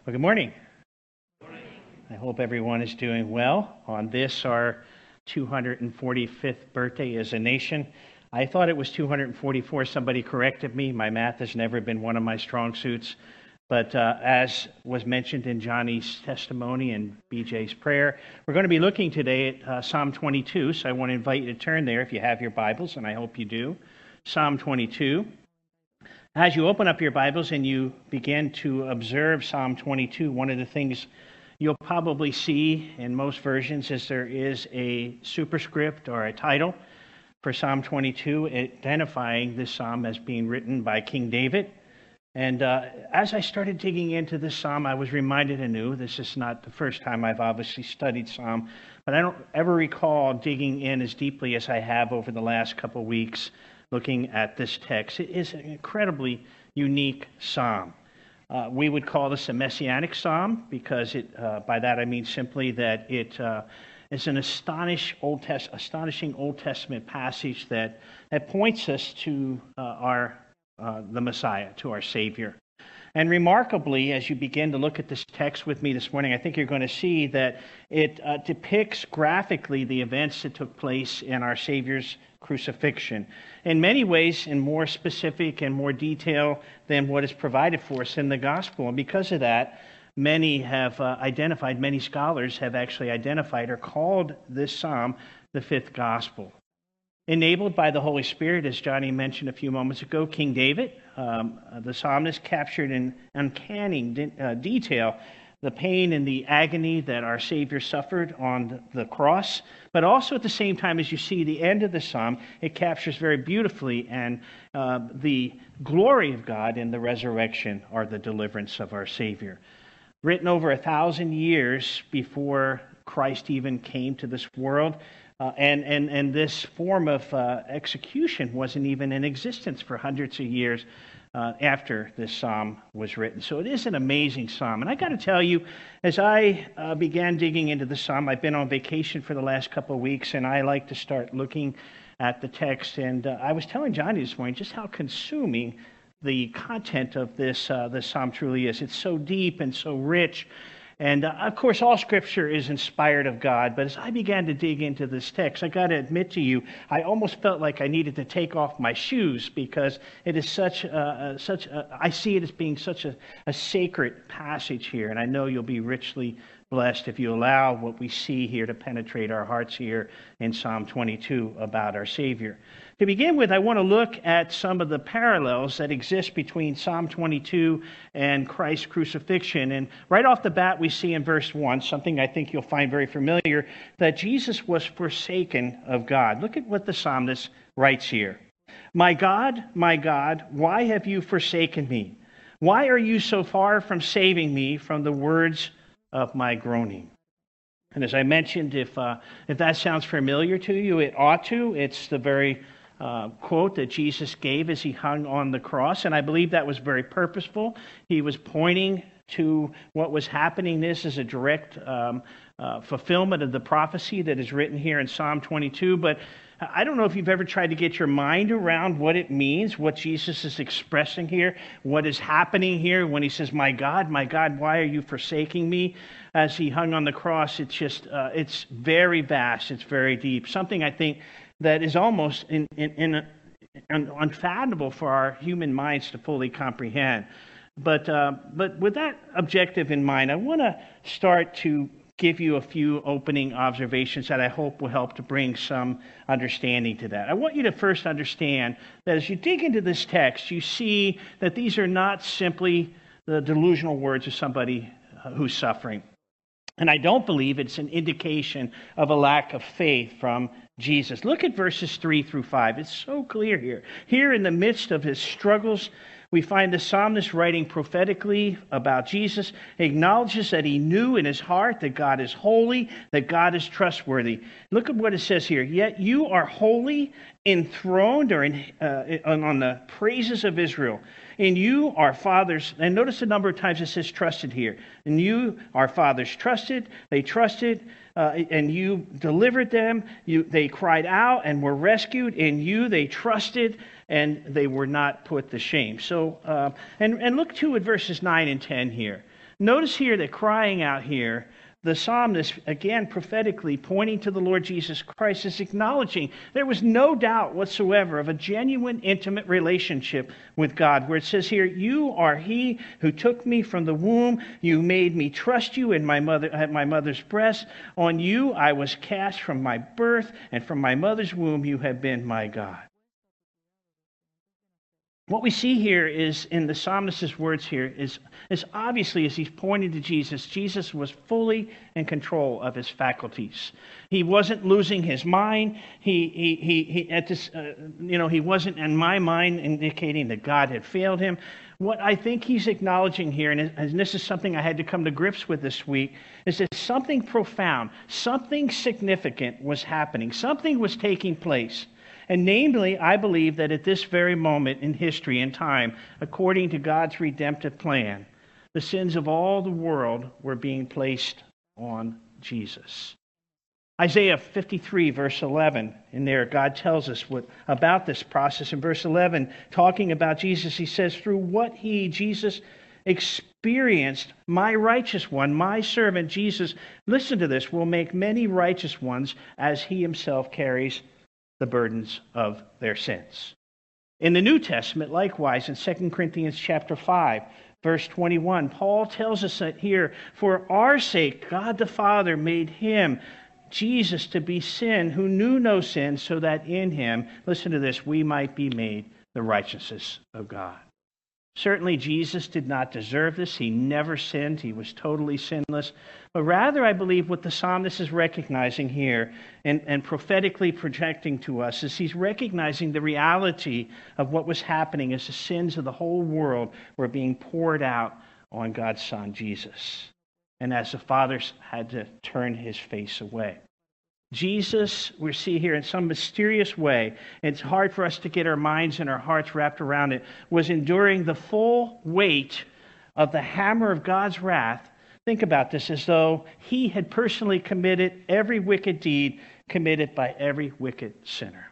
Well, good morning. I hope everyone is doing well on this, our 245th birthday as a nation. I thought it was 244. Somebody corrected me. My math has never been one of my strong suits. But as was mentioned in Johnny's testimony and BJ's prayer, we're going to be looking today at Psalm 22. So I want to invite you to turn there if you have your Bibles, and I hope you do. Psalm 22. As you open up your Bibles and you begin to observe Psalm 22, one of the things you'll probably see in most versions is there is a superscript or a title for Psalm 22 identifying this psalm as being written by King David. And as I started digging into this psalm, I was reminded anew, this is not the first time I've obviously studied psalm, but I don't ever recall digging in as deeply as I have over the last couple of weeks looking at this text. It is an incredibly unique psalm. We would call this a messianic psalm because by that I mean simply that it is an astonishing Old Testament passage that points us to the Messiah, to our Savior. And remarkably, as you begin to look at this text with me this morning, I think you're going to see that it depicts graphically the events that took place in our Savior's crucifixion. In many ways, in more specific and more detail than what is provided for us in the gospel. And because of that, many scholars have actually identified or called this psalm the fifth gospel. Enabled by the Holy Spirit, as Johnny mentioned a few moments ago, King David, the psalmist, captured in uncanny detail the pain and the agony that our Savior suffered on the cross. But also at the same time, as you see the end of the psalm, it captures very beautifully and the glory of God in the resurrection or the deliverance of our Savior. Written over 1,000 years before Christ even came to this world, and this form of execution wasn't even in existence for hundreds of years after this psalm was written. So it is an amazing psalm. And I got to tell you, as I began digging into the psalm, I've been on vacation for the last couple of weeks, and I like to start looking at the text. And I was telling Johnny this morning just how consuming the content of this psalm truly is. It's so deep and so rich. And of course, all Scripture is inspired of God. But as I began to dig into this text, I got to admit to you, I almost felt like I needed to take off my shoes because it is I see it as being such a sacred passage here. And I know you'll be richly blessed if you allow what we see here to penetrate our hearts here in Psalm 22 about our Savior. To begin with, I want to look at some of the parallels that exist between Psalm 22 and Christ's crucifixion. And right off the bat, we see in verse 1, something I think you'll find very familiar, that Jesus was forsaken of God. Look at what the psalmist writes here. My God, why have you forsaken me? Why are you so far from saving me from the words of my groaning? And as I mentioned, if that sounds familiar to you, it ought to. It's the very quote that Jesus gave as he hung on the cross, and I believe that was very purposeful. He was pointing to what was happening. This is a direct fulfillment of the prophecy that is written here in Psalm 22, but I don't know if you've ever tried to get your mind around what it means, what Jesus is expressing here, what is happening here when he says, my God, why are you forsaking me? As he hung on the cross, it's just, it's very vast, it's very deep. Something I think that is almost unfathomable for our human minds to fully comprehend. But with that objective in mind, I want to start to give you a few opening observations that I hope will help to bring some understanding to that. I want you to first understand that as you dig into this text, you see that these are not simply the delusional words of somebody who's suffering. And I don't believe it's an indication of a lack of faith from Jesus. Look at verses 3 through 5. It's so clear here. Here in the midst of his struggles, we find the psalmist writing prophetically about Jesus, acknowledges that he knew in his heart that God is holy, that God is trustworthy. Look at what it says here. Yet you are holy, enthroned on the praises of Israel. In you our fathers, and notice the number of times it says trusted here. In you our fathers trusted, they trusted, and you delivered them. They cried out and were rescued. In you they trusted, and they were not put to shame. So, and look too at verses 9 and 10 here. Notice here that crying out here, the psalmist, again prophetically pointing to the Lord Jesus Christ, is acknowledging there was no doubt whatsoever of a genuine, intimate relationship with God, where it says here, "You are He who took me from the womb. You made me trust you at my mother's breast. On you I was cast from my birth, and from my mother's womb you have been my God." What we see here is, in the psalmist's words here, is obviously as he's pointing to Jesus, Jesus was fully in control of his faculties. He wasn't losing his mind. He wasn't, in my mind, indicating that God had failed him. What I think he's acknowledging here, and this is something I had to come to grips with this week, is that something profound, something significant was happening. Something was taking place. And namely, I believe that at this very moment in history and time, according to God's redemptive plan, the sins of all the world were being placed on Jesus. Isaiah 53, verse 11, in there, God tells us about this process. In verse 11, talking about Jesus, he says, "Through what he, Jesus, experienced, my righteous one, my servant Jesus," listen to this, "will make many righteous ones as he himself carries the burdens of their sins." In the New Testament, likewise, in 2 Corinthians chapter 5, verse 21, Paul tells us that here, "For our sake, God the Father made him, Jesus, to be sin, who knew no sin, so that in him," listen to this, "we might be made the righteousness of God." Certainly, Jesus did not deserve this. He never sinned. He was totally sinless. But rather, I believe what the psalmist is recognizing here and prophetically projecting to us is he's recognizing the reality of what was happening as the sins of the whole world were being poured out on God's Son, Jesus. And as the Father had to turn his face away. Jesus, we see here in some mysterious way, it's hard for us to get our minds and our hearts wrapped around it, was enduring the full weight of the hammer of God's wrath. Think about this, as though he had personally committed every wicked deed committed by every wicked sinner.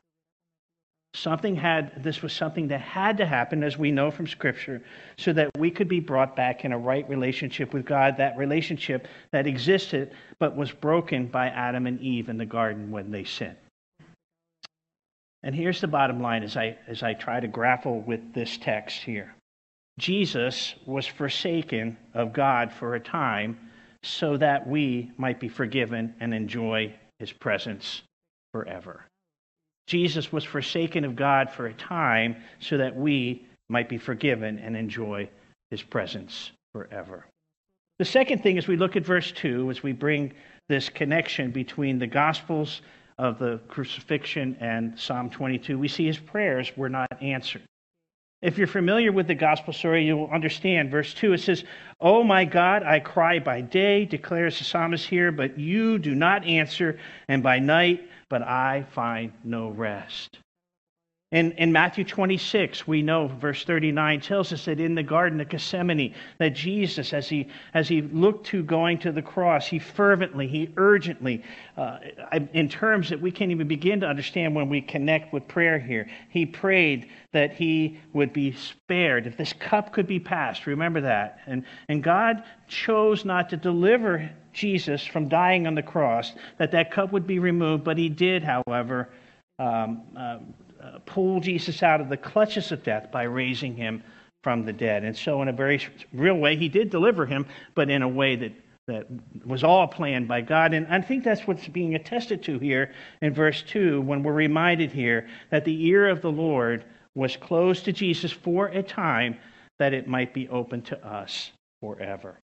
This was something that had to happen, as we know from Scripture, so that we could be brought back in a right relationship with God, that relationship that existed but was broken by Adam and Eve in the garden when they sinned. And here's the bottom line as I try to grapple with this text here. Jesus was forsaken of God for a time so that we might be forgiven and enjoy his presence forever. Jesus was forsaken of God for a time so that we might be forgiven and enjoy his presence forever. The second thing, as we look at verse 2, as we bring this connection between the Gospels of the crucifixion and Psalm 22, we see his prayers were not answered. If you're familiar with the gospel story, you will understand. Verse 2, it says, "Oh my God, I cry by day," declares the psalmist here, "but you do not answer, and by night, but I find no rest." In Matthew 26, we know, verse 39 tells us that in the Garden of Gethsemane, that Jesus, as he looked to going to the cross, he fervently, he urgently, in terms that we can't even begin to understand when we connect with prayer here, he prayed that he would be spared, if this cup could be passed. Remember that. And God chose not to deliver Jesus from dying on the cross, that cup would be removed, but he did, however, pull Jesus out of the clutches of death by raising him from the dead. And so in a very real way, he did deliver him, but in a way that was all planned by God. And I think that's what's being attested to here in verse 2, when we're reminded here that the ear of the Lord was closed to Jesus for a time, that it might be open to us forever.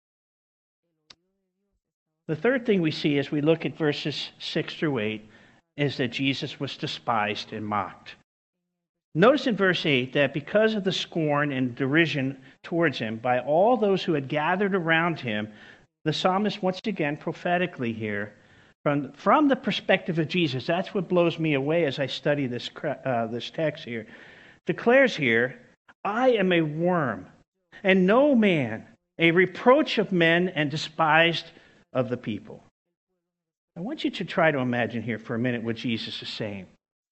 The third thing we see as we look at verses 6 through 8 is that Jesus was despised and mocked. Notice in verse 8 that because of the scorn and derision towards him by all those who had gathered around him, the psalmist once again prophetically here, from the perspective of Jesus, that's what blows me away as I study this text here, declares here, "I am a worm and no man, a reproach of men and despised of the people." I want you to try to imagine here for a minute what Jesus is saying.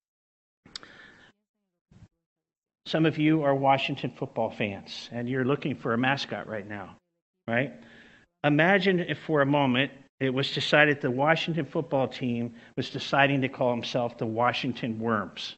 Some of you are Washington football fans, and you're looking for a mascot right now, right? imagine if for a moment it was decided the Washington football team was deciding to call himself the Washington Worms.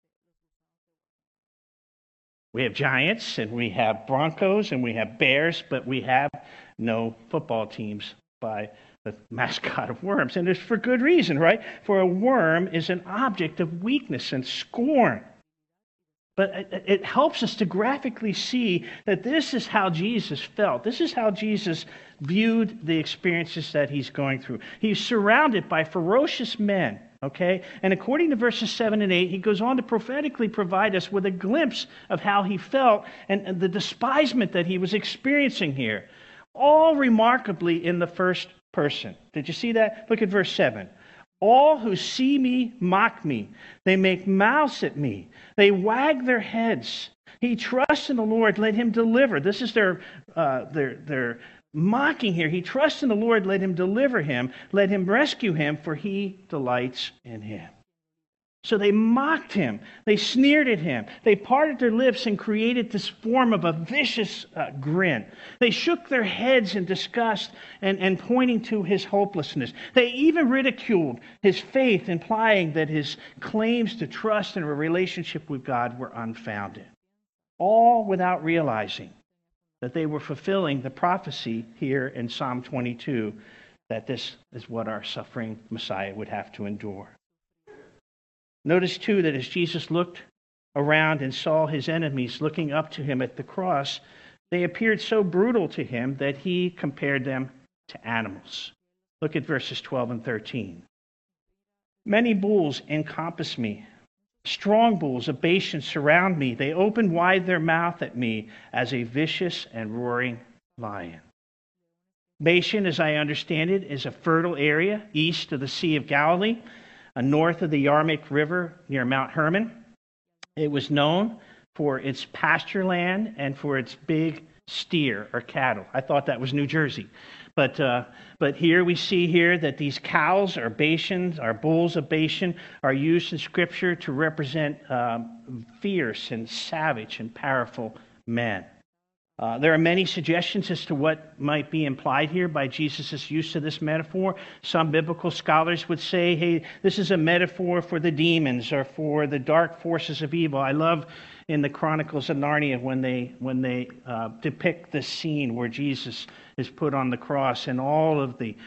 We have Giants, and we have Broncos, and we have Bears, but we have no football teams by the mascot of worms. And it's for good reason, right? For a worm is an object of weakness and scorn. But it helps us to graphically see that this is how Jesus felt. This is how Jesus viewed the experiences that he's going through. He's surrounded by ferocious men, okay? And according to verses 7 and 8, he goes on to prophetically provide us with a glimpse of how he felt and the despisement that he was experiencing here. All remarkably in the first person. Did you see that? Look at verse 7. All who see me mock me. They make mouths at me. They wag their heads. He trusts in the Lord, let him deliver. This is their mocking here. He trusts in the Lord, let him deliver him. Let him rescue him, for he delights in him. So they mocked him. They sneered at him. They parted their lips and created this form of a vicious grin. They shook their heads in disgust and pointing to his hopelessness. They even ridiculed his faith, implying that his claims to trust in a relationship with God were unfounded. All without realizing that they were fulfilling the prophecy here in Psalm 22, that this is what our suffering Messiah would have to endure. Notice, too, that as Jesus looked around and saw his enemies looking up to him at the cross, they appeared so brutal to him that he compared them to animals. Look at verses 12 and 13. Many bulls encompass me. Strong bulls of Bashan surround me. They open wide their mouth at me as a vicious and roaring lion. Bashan, as I understand it, is a fertile area east of the Sea of Galilee, north of the Yarmuk River near Mount Hermon. It was known for its pasture land and for its big steer or cattle. I thought that was New Jersey. But here we see here that these cows or Bashans, or bulls of Bashan, are used in Scripture to represent fierce and savage and powerful men. There are many suggestions as to what might be implied here by Jesus' use of this metaphor. Some biblical scholars would say, hey, this is a metaphor for the demons or for the dark forces of evil. I love in the Chronicles of Narnia when they depict the scene where Jesus is put on the cross and all of the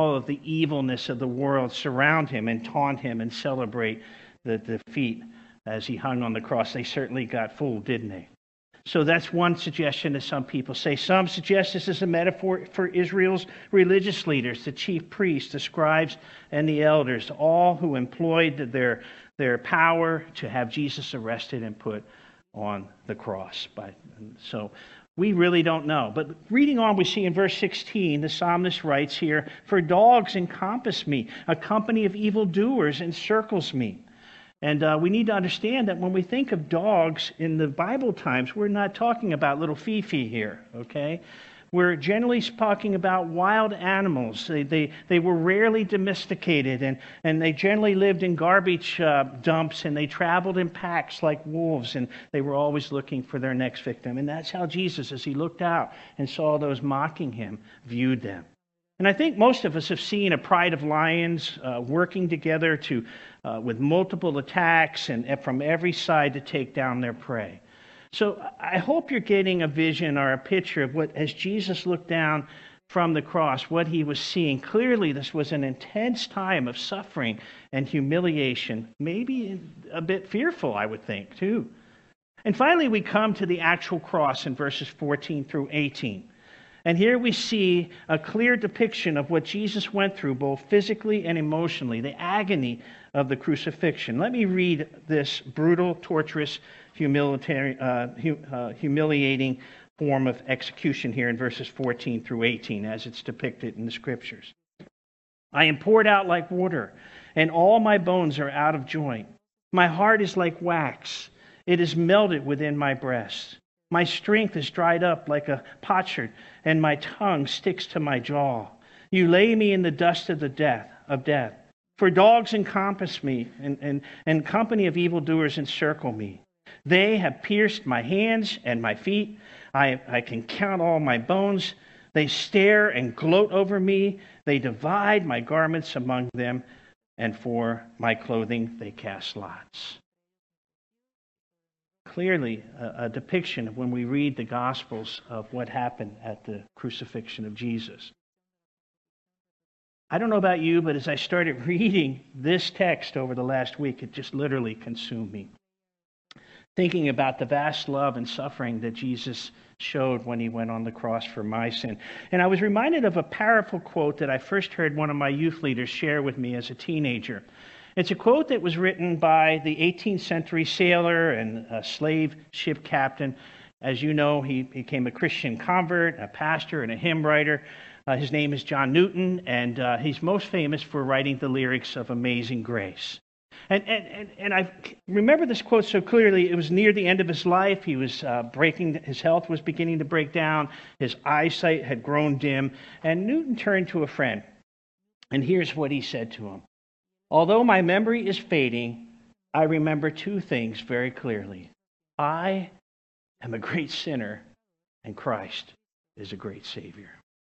evilness of the world surround him and taunt him and celebrate the defeat as he hung on the cross. They certainly got fooled, didn't they? So that's one suggestion that some people say. Some suggest this is a metaphor for Israel's religious leaders, the chief priests, the scribes, and the elders, all who employed their power to have Jesus arrested and put on the cross. So we really don't know. But reading on, we see in verse 16, the psalmist writes here, "For dogs encompass me, a company of evildoers encircles me." And we need to understand that when we think of dogs in the Bible times, we're not talking about little Fifi here, okay? We're generally talking about wild animals. They were rarely domesticated, and they generally lived in garbage dumps, and they traveled in packs like wolves, and they were always looking for their next victim. And that's how Jesus, as he looked out and saw those mocking him, viewed them. And I think most of us have seen a pride of lions working together with multiple attacks and from every side to take down their prey. So I hope you're getting a vision or a picture of what, as Jesus looked down from the cross, what he was seeing. Clearly, this was an intense time of suffering and humiliation, maybe a bit fearful, I would think, too. And finally, we come to the actual cross in verses 14 through 18. And here we see a clear depiction of what Jesus went through, both physically and emotionally, the agony of the crucifixion. Let me read this brutal, torturous, humiliating form of execution here in verses 14 through 18, as it's depicted in the Scriptures. "I am poured out like water, and all my bones are out of joint. My heart is like wax. It is melted within my breast. My strength is dried up like a potsherd, and my tongue sticks to my jaw. You lay me in the dust of death. For dogs encompass me, and company of evildoers encircle me. They have pierced my hands and my feet. I can count all my bones. They stare and gloat over me. They divide my garments among them, and for my clothing they cast lots. Clearly, a depiction of when we read the Gospels of what happened at the crucifixion of Jesus. I don't know about you, but as I started reading this text over the last week, it just literally consumed me. Thinking about the vast love and suffering that Jesus showed when he went on the cross for my sin. And I was reminded of a powerful quote that I first heard one of my youth leaders share with me as a teenager. It's a quote that was written by the 18th century sailor and a slave ship captain. As you know, he became a Christian convert, a pastor, and a hymn writer. His name is John Newton, and he's most famous for writing the lyrics of Amazing Grace. And I remember this quote so clearly. It was near the end of his life. He was his health was beginning to break down. His eyesight had grown dim. And Newton turned to a friend. And here's what he said to him. Although my memory is fading, I remember two things very clearly. I am a great sinner, and Christ is a great Savior.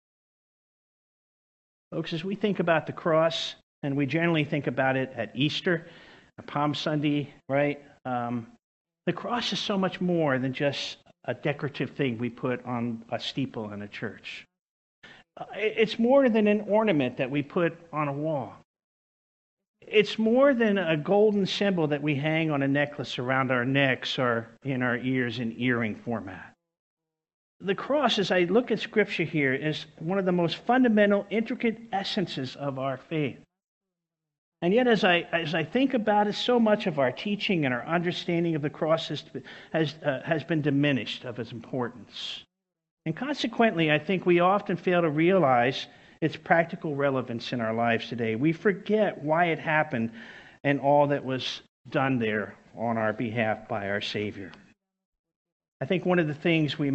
Folks, as we think about the cross, and we generally think about it at Easter, Palm Sunday, right? The cross is so much more than just a decorative thing we put on a steeple in a church. It's more than an ornament that we put on a wall. It's more than a golden symbol that we hang on a necklace around our necks or in our ears in earring format. The cross, as I look at Scripture here, is one of the most fundamental, intricate essences of our faith. And yet, as I think about it, so much of our teaching and our understanding of the cross has been diminished of its importance. And consequently, I think we often fail to realize its practical relevance in our lives today. We forget why it happened and all that was done there on our behalf by our Savior. I think one of the things we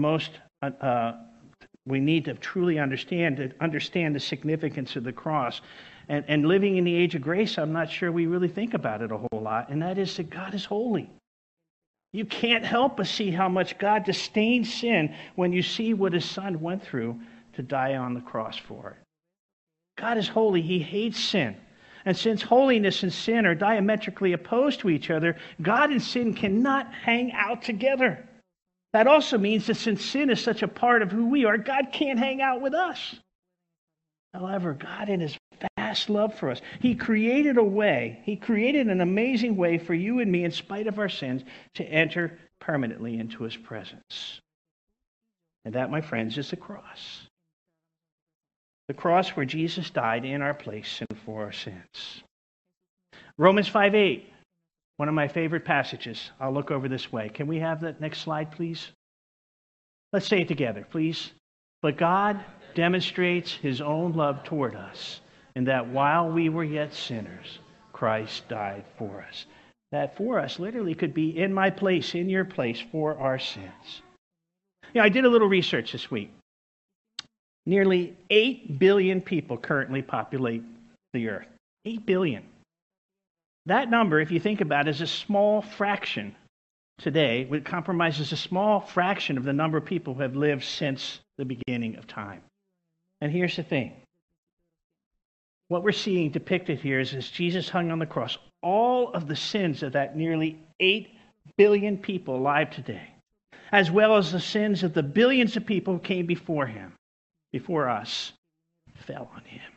need to truly understand the significance of the cross. And living in the age of grace, I'm not sure we really think about it a whole lot, and that is that God is holy. You can't help but see how much God disdains sin when you see what his Son went through to die on the cross for it. God is holy. He hates sin. And since holiness and sin are diametrically opposed to each other, God and sin cannot hang out together. That also means that since sin is such a part of who we are, God can't hang out with us. However, God in his vast love for us, he created an amazing way for you and me, in spite of our sins, to enter permanently into his presence. And that, my friends, is the cross. The cross where Jesus died in our place and for our sins. Romans 5:8, one of my favorite passages. I'll look over this way. Can we have that next slide, please? Let's say it together, please. But God demonstrates his own love toward us, in that while we were yet sinners, Christ died for us. That for us literally could be in my place, in your place, for our sins. I did a little research this week. Nearly 8 billion people currently populate the earth. 8 billion. That number, if you think about it, is a small fraction today. It compromises a small fraction of the number of people who have lived since the beginning of time. And here's the thing. What we're seeing depicted here is as Jesus hung on the cross, all of the sins of that nearly 8 billion people alive today, as well as the sins of the billions of people who came before him, before us, fell on him.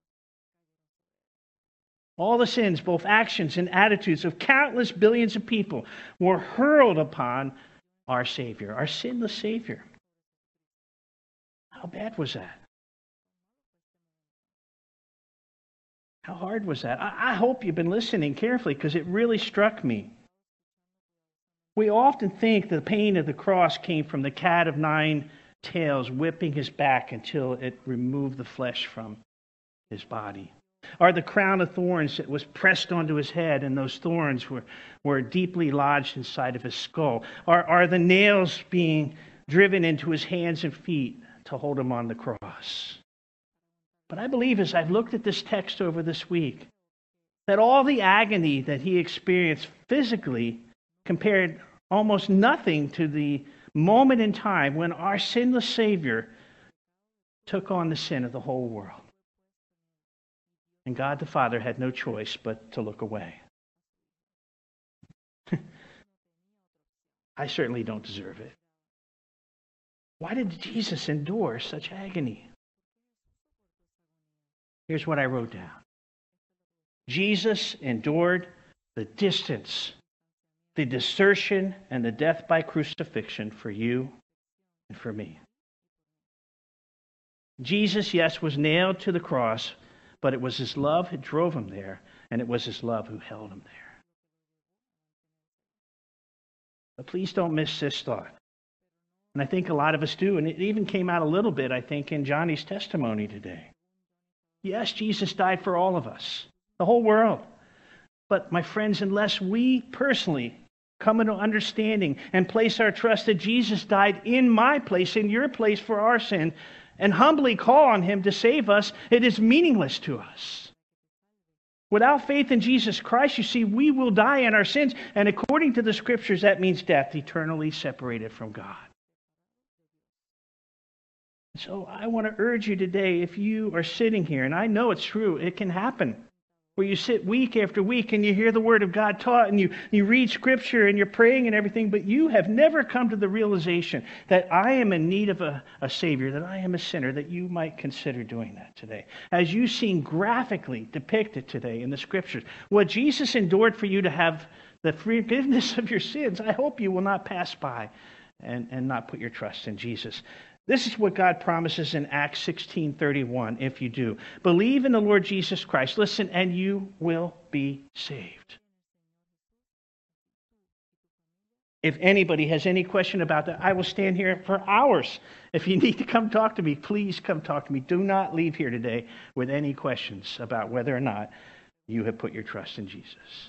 All the sins, both actions and attitudes of countless billions of people, were hurled upon our Savior, our sinless Savior. How bad was that? How hard was that? I hope you've been listening carefully, because it really struck me. We often think the pain of the cross came from the cat of 9 tails whipping his back until it removed the flesh from his body. Or the crown of thorns that was pressed onto his head, and those thorns were deeply lodged inside of his skull. Or the nails being driven into his hands and feet to hold him on the cross. But I believe, as I've looked at this text over this week, that all the agony that he experienced physically compared almost nothing to the moment in time when our sinless Savior took on the sin of the whole world. And God the Father had no choice but to look away. I certainly don't deserve it. Why did Jesus endure such agony? Here's what I wrote down. Jesus endured the distance, the desertion, and the death by crucifixion for you and for me. Jesus, yes, was nailed to the cross, but it was his love that drove him there, and it was his love who held him there. But please don't miss this thought. And I think a lot of us do, and it even came out a little bit, I think, in Johnny's testimony today. Yes, Jesus died for all of us, the whole world. But my friends, unless we personally come into understanding and place our trust that Jesus died in my place, in your place for our sin, and humbly call on him to save us, it is meaningless to us. Without faith in Jesus Christ, you see, we will die in our sins. And according to the Scriptures, that means death, eternally separated from God. So I want to urge you today, if you are sitting here, and I know it's true, it can happen, where you sit week after week and you hear the Word of God taught and you read Scripture and you're praying and everything, but you have never come to the realization that I am in need of a Savior, that I am a sinner, that you might consider doing that today. As you've seen graphically depicted today in the Scriptures, what Jesus endured for you to have the forgiveness of your sins, I hope you will not pass by and not put your trust in Jesus. This is what God promises in Acts 16:31, if you do. Believe in the Lord Jesus Christ, listen, and you will be saved. If anybody has any question about that, I will stand here for hours. If you need to come talk to me, please come talk to me. Do not leave here today with any questions about whether or not you have put your trust in Jesus.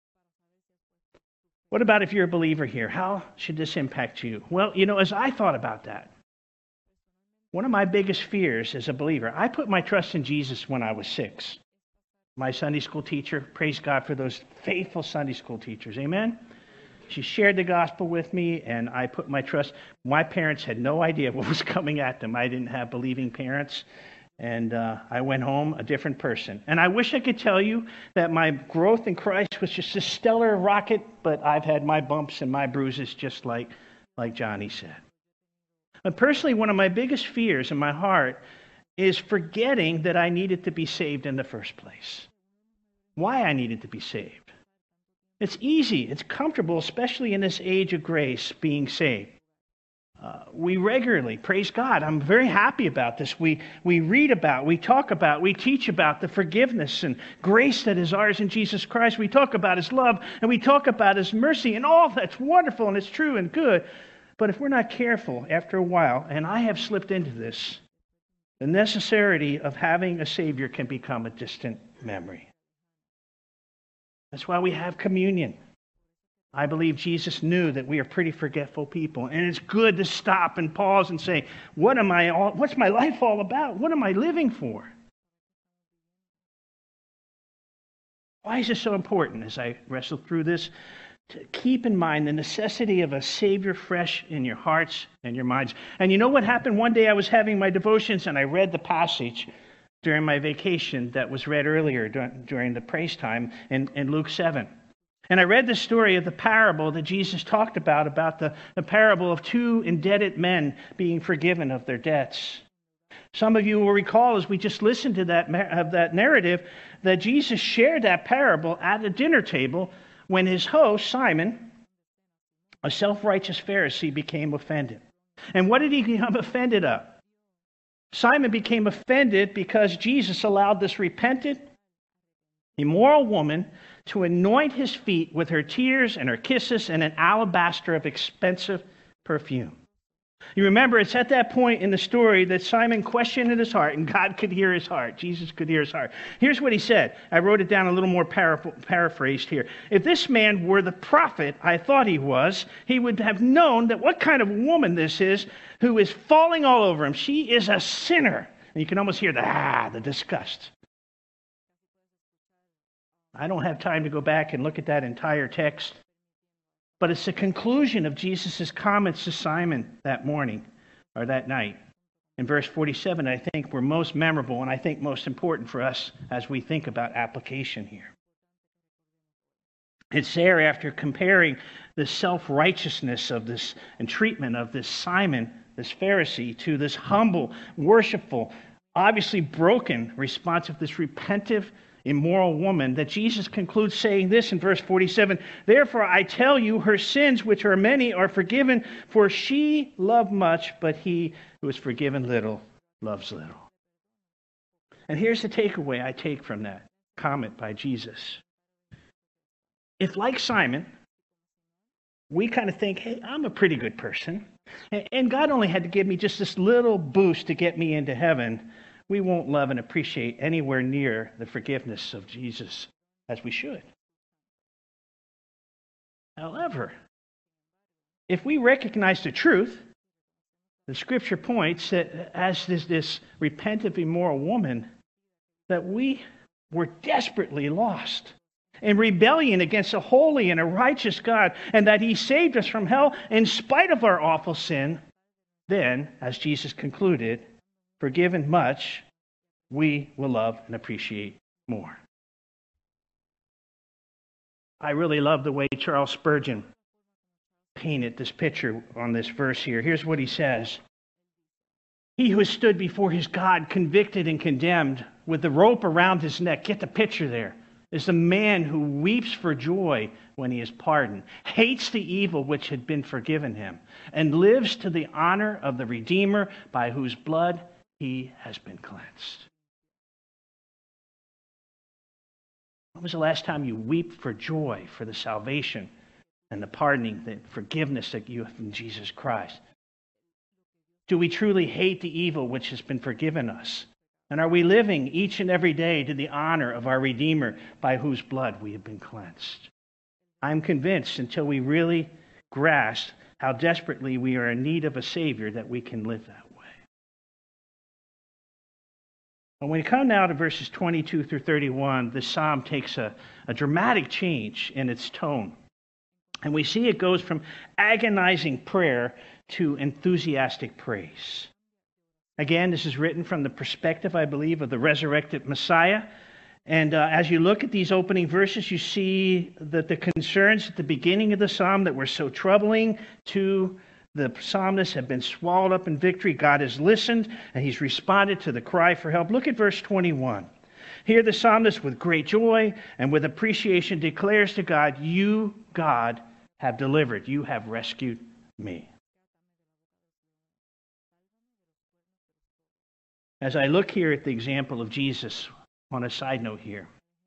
What about if you're a believer here? How should this impact you? Well, as I thought about that, one of my biggest fears as a believer, I put my trust in Jesus when I was 6. My Sunday school teacher, praise God for those faithful Sunday school teachers, amen? She shared the gospel with me, and I put my trust. My parents had no idea what was coming at them. I didn't have believing parents, and I went home a different person. And I wish I could tell you that my growth in Christ was just a stellar rocket, but I've had my bumps and my bruises, just like Johnny said. But personally, one of my biggest fears in my heart is forgetting that I needed to be saved in the first place. Why I needed to be saved. It's easy, it's comfortable, especially in this age of grace, being saved. We regularly, praise God, I'm very happy about this. We read about, we talk about, we teach about the forgiveness and grace that is ours in Jesus Christ. We talk about his love, and we talk about his mercy, and all that's wonderful, and it's true and good. But if we're not careful, after a while, and I have slipped into this, the necessity of having a Savior can become a distant memory. That's why we have communion. I believe Jesus knew that we are pretty forgetful people, and it's good to stop and pause and say, what's my life all about? What am I living for? Why is this so important as I wrestle through this? To keep in mind the necessity of a Savior fresh in your hearts and your minds. And you know what happened? One day I was having my devotions and I read the passage during my vacation that was read earlier during the praise time in Luke 7. And I read the story of the parable that Jesus talked about the parable of 2 indebted men being forgiven of their debts. Some of you will recall, as we just listened to that narrative, that Jesus shared that parable at a dinner table when his host, Simon, a self-righteous Pharisee, became offended. And what did he become offended of? Simon became offended because Jesus allowed this repentant, immoral woman to anoint his feet with her tears and her kisses and an alabaster of expensive perfume. You remember, it's at that point in the story that Simon questioned in his heart, and God could hear his heart. Jesus could hear his heart. Here's what he said. I wrote it down a little more paraphrased here. If this man were the prophet I thought he was, he would have known that what kind of woman this is who is falling all over him. She is a sinner. And you can almost hear the disgust. I don't have time to go back and look at that entire text. But it's the conclusion of Jesus' comments to Simon that morning or that night. in verse 47, I think were most memorable and I think most important for us as we think about application here. It's there after comparing the self-righteousness of this and treatment of this Simon, this Pharisee, to this humble, worshipful, obviously broken response of this repentive, immoral woman, that Jesus concludes saying this in verse 47, "Therefore I tell you, her sins, which are many, are forgiven, for she loved much, but he who is forgiven little loves little." And here's the takeaway I take from that comment by Jesus. If, like Simon, we kind of think, hey, I'm a pretty good person, and God only had to give me just this little boost to get me into heaven, we won't love and appreciate anywhere near the forgiveness of Jesus as we should. However, if we recognize the truth, the Scripture points that as this repentant, immoral woman, that we were desperately lost in rebellion against a holy and a righteous God, and that He saved us from hell in spite of our awful sin, then, as Jesus concluded, forgiven much, we will love and appreciate more. I really love the way Charles Spurgeon painted this picture on this verse here. Here's what he says. He who has stood before his God, convicted and condemned, with the rope around his neck, get the picture there, is the man who weeps for joy when he is pardoned, hates the evil which had been forgiven him, and lives to the honor of the Redeemer by whose blood he has been cleansed. When was the last time you wept for joy for the salvation and the pardoning, the forgiveness that you have in Jesus Christ? Do we truly hate the evil which has been forgiven us? And are we living each and every day to the honor of our Redeemer by whose blood we have been cleansed? I'm convinced until we really grasp how desperately we are in need of a Savior that we can live that way. And when we come now to verses 22 through 31, the psalm takes a dramatic change in its tone. And we see it goes from agonizing prayer to enthusiastic praise. Again, this is written from the perspective, I believe, of the resurrected Messiah. And as you look at these opening verses, you see that the concerns at the beginning of the psalm that were so troubling to the psalmist have been swallowed up in victory. God has listened, and He's responded to the cry for help. Look at verse 21. Here the psalmist, with great joy and with appreciation, declares to God, "You, God, have delivered. You have rescued me." As I look here at the example of Jesus, on a side note here,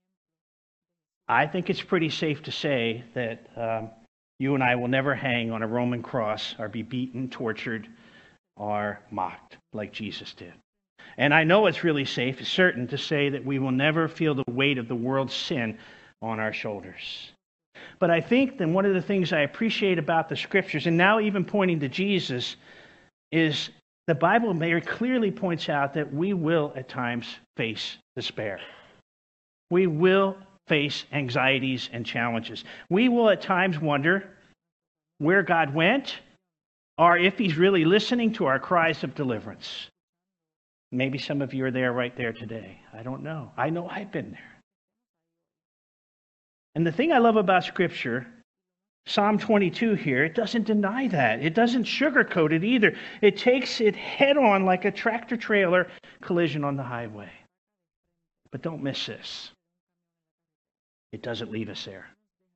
I think it's pretty safe to say that you and I will never hang on a Roman cross or be beaten, tortured, or mocked like Jesus did. And I know it's really safe, it's certain to say that we will never feel the weight of the world's sin on our shoulders. But I think that one of the things I appreciate about the Scriptures, and now even pointing to Jesus, is the Bible very clearly points out that we will at times face despair. We will face anxieties and challenges. We will at times wonder where God went, or if He's really listening to our cries of deliverance. Maybe some of you are there right there today. I don't know. I know I've been there. And the thing I love about Scripture, Psalm 22 here, it doesn't deny that. It doesn't sugarcoat it either. It takes it head on like a tractor-trailer collision on the highway. But don't miss this. It doesn't leave us there.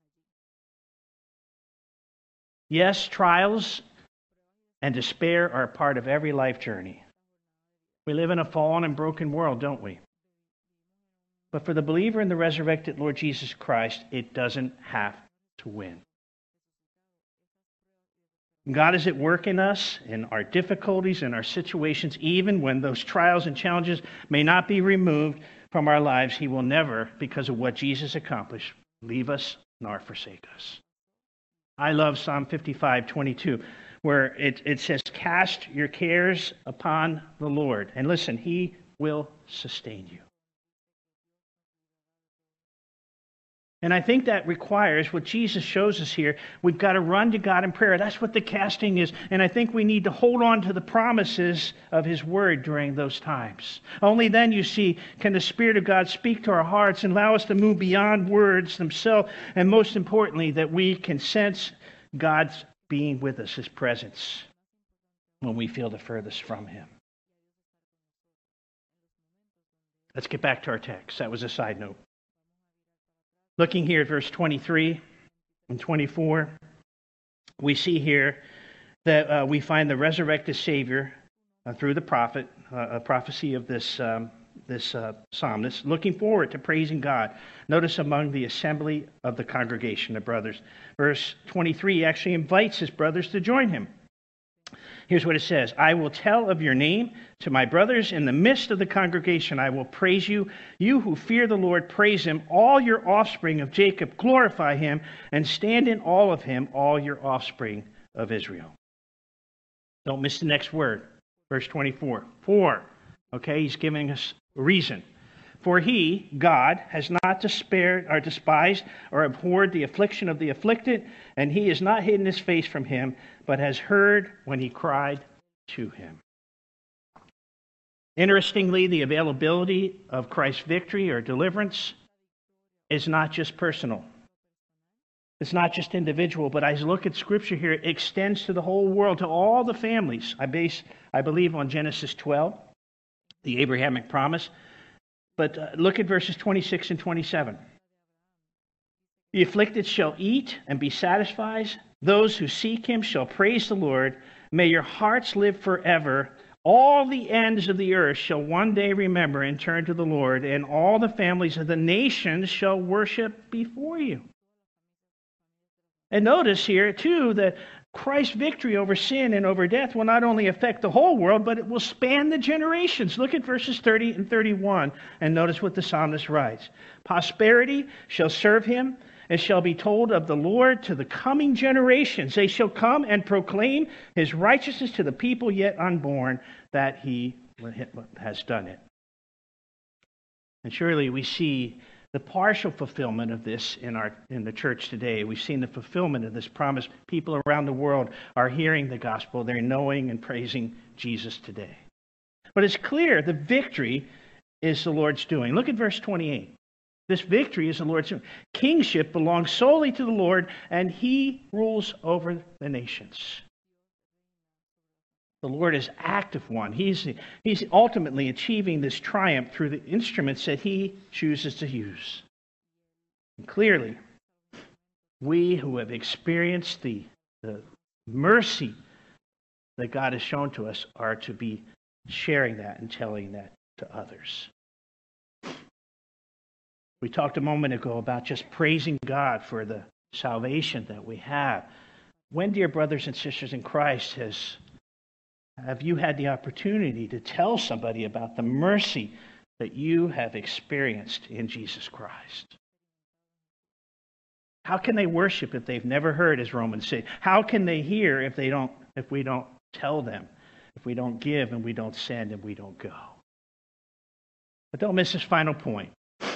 Yes, trials and despair are a part of every life journey. We live in a fallen and broken world, don't we? But for the believer in the resurrected Lord Jesus Christ, it doesn't have to win. God is at work in us, in our difficulties, in our situations, even when those trials and challenges may not be removed from our lives. He will never, because of what Jesus accomplished, leave us nor forsake us. I love Psalm 55:22, where it says, "Cast your cares upon the Lord, and listen, He will sustain you." And I think that requires what Jesus shows us here. We've got to run to God in prayer. That's what the casting is. And I think we need to hold on to the promises of His Word during those times. Only then, you see, can the Spirit of God speak to our hearts and allow us to move beyond words themselves. And most importantly, that we can sense God's being with us, His presence, when we feel the furthest from Him. Let's get back to our text. That was a side note. Looking here at verse 23 and 24, we see here that we find the resurrected Savior through the prophet, a prophecy of this psalmist, looking forward to praising God. Notice among the assembly of the congregation of brothers. Verse 23 actually invites his brothers to join him. Here's what it says. I will tell of your name to my brothers in the midst of the congregation. I will praise you. You who fear the Lord, praise him. All your offspring of Jacob, glorify him. And stand in awe of him, all your offspring of Israel. Don't miss the next word. Verse 24. For, okay, he's giving us a reason. For he, God, has not despaired or despised or abhorred the affliction of the afflicted, and he has not hidden his face from him, but has heard when he cried to him. Interestingly, the availability of Christ's victory or deliverance is not just personal. It's not just individual, but as I look at Scripture here, it extends to the whole world, to all the families. I believe on Genesis 12, the Abrahamic promise. But look at verses 26 and 27. The afflicted shall eat and be satisfied. Those who seek him shall praise the Lord. May your hearts live forever. All the ends of the earth shall one day remember and turn to the Lord, and all the families of the nations shall worship before you. And notice here, too, that Christ's victory over sin and over death will not only affect the whole world, but it will span the generations. Look at verses 30 and 31, and notice what the psalmist writes. Prosperity shall serve him, and shall be told of the Lord to the coming generations. They shall come and proclaim his righteousness to the people yet unborn, that he has done it. And surely we see the partial fulfillment of this in the church today. We've seen the fulfillment of this promise. People around the world are hearing the gospel. They're knowing and praising Jesus today. But it's clear the victory is the Lord's doing. Look at verse 28. This victory is the Lord's doing. Kingship belongs solely to the Lord, and he rules over the nations. The Lord is active one. He's ultimately achieving this triumph through the instruments that he chooses to use. And clearly, we who have experienced the mercy that God has shown to us are to be sharing that and telling that to others. We talked a moment ago about just praising God for the salvation that we have. When, dear brothers and sisters in Christ, have you had the opportunity to tell somebody about the mercy that you have experienced in Jesus Christ? How can they worship if they've never heard, as Romans say? How can they hear if we don't tell them, if we don't give and we don't send and we don't go? But don't miss this final point.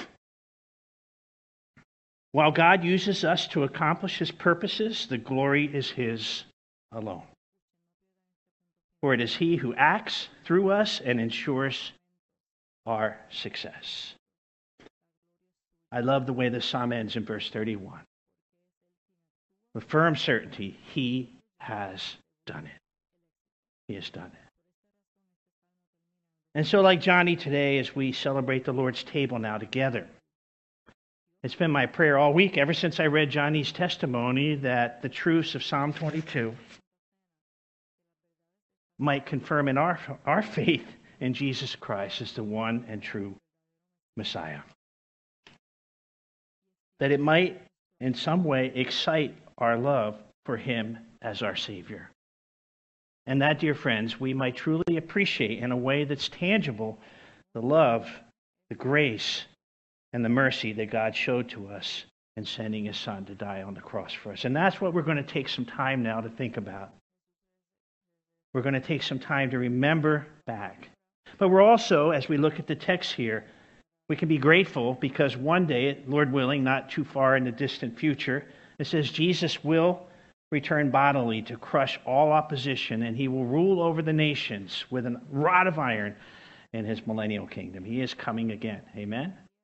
While God uses us to accomplish his purposes, the glory is his alone. For it is he who acts through us and ensures our success. I love the way the psalm ends in verse 31. With firm certainty, he has done it. He has done it. And so like Johnny today, as we celebrate the Lord's table now together, it's been my prayer all week, ever since I read Johnny's testimony, that the truths of Psalm 22 might confirm in our faith in Jesus Christ as the one and true Messiah. That it might in some way excite our love for him as our Savior. And that, dear friends, we might truly appreciate in a way that's tangible the love, the grace, and the mercy that God showed to us in sending his Son to die on the cross for us. And that's what we're going to take some time now to think about. We're going to take some time to remember back. But we're also, as we look at the text here, We can be grateful because one day, Lord willing, not too far in the distant future, it says Jesus will return bodily to crush all opposition, and he will rule over the nations with a rod of iron in his millennial kingdom. He is coming again. Amen?